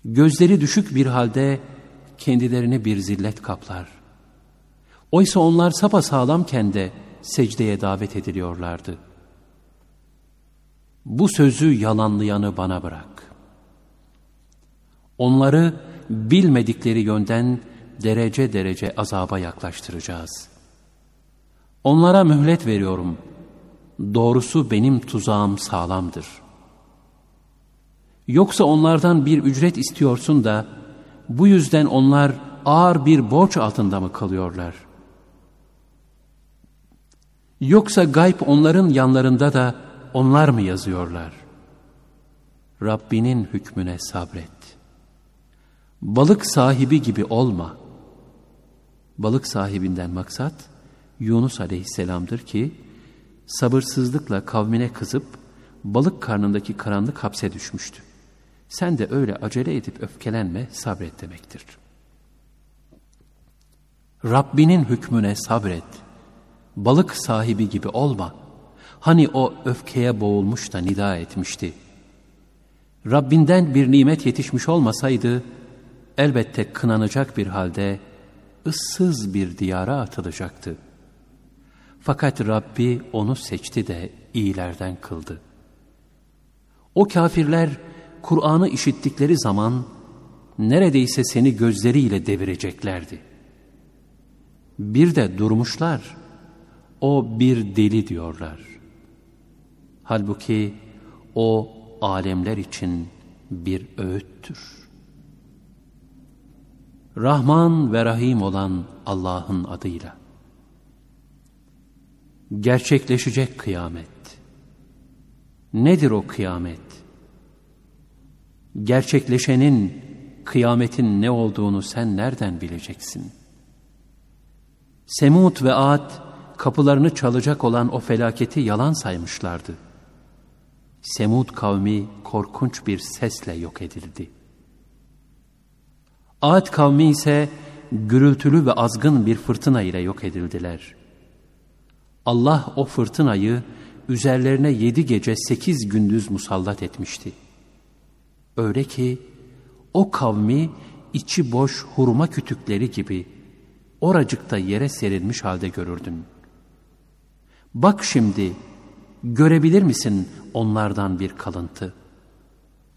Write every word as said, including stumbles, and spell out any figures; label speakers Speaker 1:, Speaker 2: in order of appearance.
Speaker 1: Gözleri düşük bir halde kendilerini bir zillet kaplar. Oysa onlar sapasağlamken de secdeye davet ediliyorlardı. Bu sözü yalanlayanı bana bırak. Onları bilmedikleri yönden derece derece azaba yaklaştıracağız. Onlara mühlet veriyorum. Doğrusu benim tuzağım sağlamdır. Yoksa onlardan bir ücret istiyorsun da bu yüzden onlar ağır bir borç altında mı kalıyorlar? Yoksa gayb onların yanlarında da onlar mı yazıyorlar? Rabbinin hükmüne sabret. Balık sahibi gibi olma. Balık sahibinden maksat Yunus aleyhisselamdır ki sabırsızlıkla kavmine kızıp balık karnındaki karanlık hapse düşmüştü. Sen de öyle acele edip öfkelenme, sabret demektir. Rabbinin hükmüne sabret. Balık sahibi gibi olma. Hani o öfkeye boğulmuş da nida etmişti. Rabbinden bir nimet yetişmiş olmasaydı, elbette kınanacak bir halde ıssız bir diyara atılacaktı. Fakat Rabbi onu seçti de iyilerden kıldı. O kafirler Kur'an'ı işittikleri zaman neredeyse seni gözleriyle devireceklerdi. Bir de durmuşlar, o bir deli diyorlar. Halbuki o alemler için bir öğüttür. Rahman ve Rahim olan Allah'ın adıyla. Gerçekleşecek kıyamet. Nedir o kıyamet? Gerçekleşenin, kıyametin ne olduğunu sen nereden bileceksin? Semud ve Ad, kapılarını çalacak olan o felaketi yalan saymışlardı. Semud kavmi korkunç bir sesle yok edildi. Ad kavmi ise gürültülü ve azgın bir fırtına ile yok edildiler. Allah o fırtınayı üzerlerine yedi gece sekiz gündüz musallat etmişti. Öyle ki o kavmi içi boş hurma kütükleri gibi oracıkta yere serilmiş halde görürdün. Bak şimdi, görebilir misin onlardan bir kalıntı?